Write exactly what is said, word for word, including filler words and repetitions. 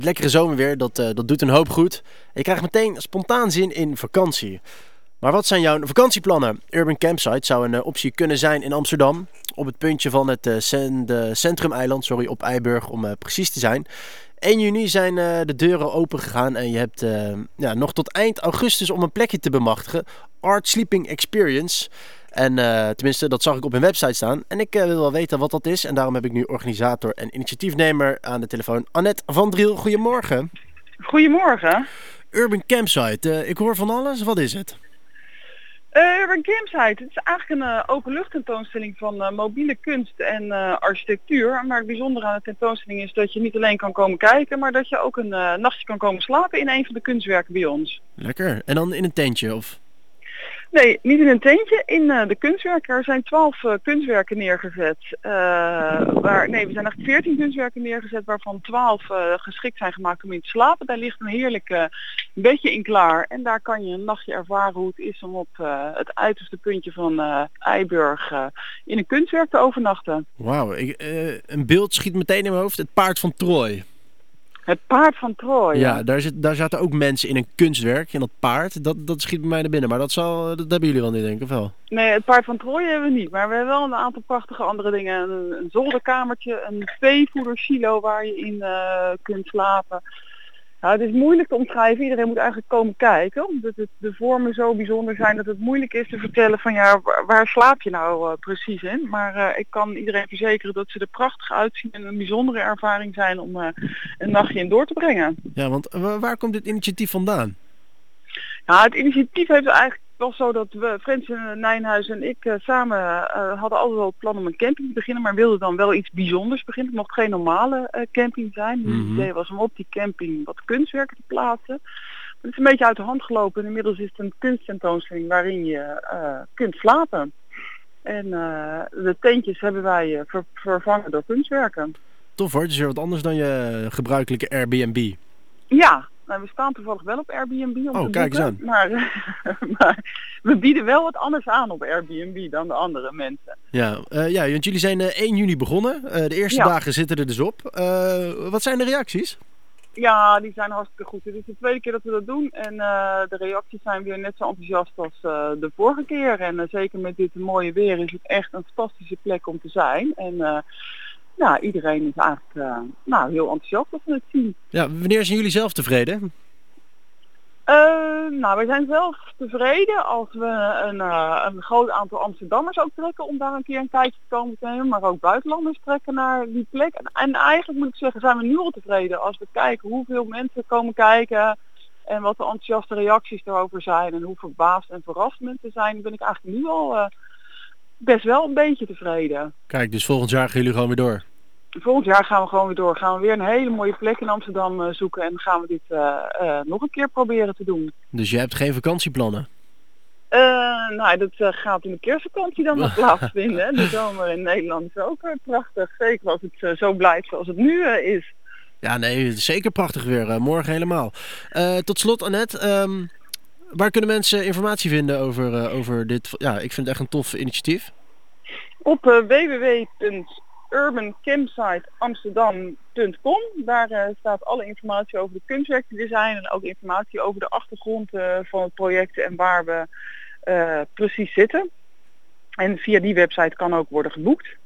Lekkere zomerweer, dat, uh, dat doet een hoop goed. Je krijgt meteen spontaan zin in vakantie. Maar wat zijn jouw vakantieplannen? Urban Campsite zou een uh, optie kunnen zijn in Amsterdam. Op het puntje van het uh, cen- de centrumeiland, sorry, op Eiburg om uh, precies te zijn. één juni zijn uh, de deuren open gegaan en je hebt uh, ja, nog tot eind augustus om een plekje te bemachtigen. Art Sleeping Experience. En uh, tenminste, dat zag ik op hun website staan. En ik uh, wil wel weten wat dat is. En daarom heb ik nu organisator en initiatiefnemer aan de telefoon. Annette van Driel, goedemorgen. Goedemorgen. Urban Campsite, uh, ik hoor van alles. Wat is het? Uh, Urban Campsite, het is eigenlijk een uh, openluchttentoonstelling van uh, mobiele kunst en uh, architectuur. Maar het bijzondere aan de tentoonstelling is dat je niet alleen kan komen kijken, maar dat je ook een uh, nachtje kan komen slapen in een van de kunstwerken bij ons. Lekker. En dan in een tentje of? Nee, niet in een tentje, in uh, de kunstwerken. Er zijn twaalf uh, kunstwerken neergezet. Uh, waar, nee, we zijn echt veertien kunstwerken neergezet, waarvan twaalf uh, geschikt zijn gemaakt om in te slapen. Daar ligt een heerlijk uh, bedje in klaar. En daar kan je een nachtje ervaren hoe het is om op uh, het uiterste puntje van uh, Eiburg uh, in een kunstwerk te overnachten. Wauw, uh, een beeld schiet meteen in mijn hoofd. Het paard van Troje. Het paard van Troje. Ja, daar, zit, daar zaten ook mensen in een kunstwerk, in dat paard. Dat, dat schiet bij mij naar binnen, maar dat, zal, dat hebben jullie wel niet, denk ik, of wel? Nee, het paard van Troje hebben we niet. Maar we hebben wel een aantal prachtige andere dingen. Een, een zolderkamertje, een veevoedersilo waar je in uh, kunt slapen. Nou, het is moeilijk te omschrijven. Iedereen moet eigenlijk komen kijken. Omdat het, de vormen zo bijzonder zijn dat het moeilijk is te vertellen van ja, waar, waar slaap je nou uh, precies in. Maar uh, ik kan iedereen verzekeren dat ze er prachtig uitzien en een bijzondere ervaring zijn om uh, een nachtje in door te brengen. Ja, want uh, waar komt dit initiatief vandaan? Ja, het initiatief heeft eigenlijk wel zo dat we, Frans Nijnhuis en ik uh, samen uh, hadden altijd wel het plan om een camping te beginnen, maar wilden dan wel iets bijzonders beginnen. Het mocht geen normale uh, camping zijn. Mm-hmm. Het idee was om op die camping wat kunstwerken te plaatsen. Het is een beetje uit de hand gelopen en inmiddels is het een kunsttentoonstelling waarin je uh, kunt slapen. En uh, de tentjes hebben wij uh, ver- vervangen door kunstwerken. Tof hoor, het is weer wat anders dan je gebruikelijke Airbnb. Ja. Nou, we staan toevallig wel op Airbnb om oh, te kijk boeken, eens aan. maar, maar we bieden wel wat anders aan op Airbnb dan de andere mensen. Ja, uh, ja want jullie zijn uh, één juni begonnen. Uh, de eerste ja. dagen zitten er dus op. Uh, wat zijn de reacties? Ja, die zijn hartstikke goed. Het is de tweede keer dat we dat doen en uh, de reacties zijn weer net zo enthousiast als uh, de vorige keer. En uh, zeker met dit mooie weer is het echt een fantastische plek om te zijn. En uh, nou, iedereen is eigenlijk uh, nou, heel enthousiast als we het zien. Ja, wanneer zijn jullie zelf tevreden? Uh, nou, wij zijn zelf tevreden als we een, uh, een groot aantal Amsterdammers ook trekken om daar een keer een kijkje te komen te nemen, maar ook buitenlanders trekken naar die plek. En, en eigenlijk moet ik zeggen, zijn we nu al tevreden als we kijken hoeveel mensen komen kijken en wat de enthousiaste reacties erover zijn en hoe verbaasd en verrast mensen zijn, ben ik eigenlijk nu al uh, best wel een beetje tevreden. Kijk, dus volgend jaar gaan jullie gewoon weer door? Volgend jaar gaan we gewoon weer door. Gaan we weer een hele mooie plek in Amsterdam uh, zoeken en gaan we dit uh, uh, nog een keer proberen te doen. Dus je hebt geen vakantieplannen? Uh, nou, dat uh, gaat in de kerstvakantie dan wel plaatsvinden. De zomer in Nederland is ook uh, prachtig. Zeker als het uh, zo blijft zoals het nu uh, is. Ja, nee, zeker prachtig weer. Uh, morgen helemaal. Uh, tot slot, Annette. Um, waar kunnen mensen informatie vinden over, uh, over dit? Ja, ik vind het echt een tof initiatief. Op uh, w w w punt urban campsite amsterdam punt com. Daar uh, staat alle informatie over de kunstwerken die er zijn en ook informatie over de achtergrond uh, van het project en waar we uh, precies zitten. En via die website kan ook worden geboekt.